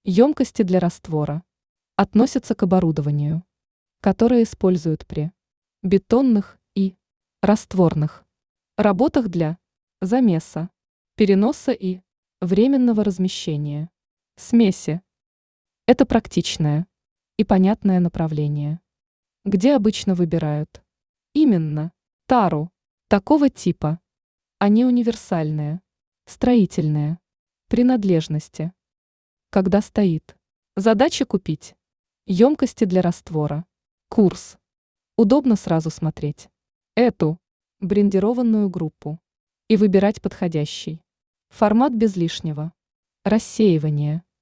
Емкости для раствора относятся к оборудованию, которое используют при бетонных и растворных работах для замеса, переноса и временного размещения смеси. Это практичное и понятное направление, где обычно выбирают именно тару такого типа, а не универсальные строительные принадлежности. Когда стоит задача купить емкости для раствора, курс, удобно сразу смотреть эту брендированную группу и выбирать подходящий формат без лишнего рассеивания.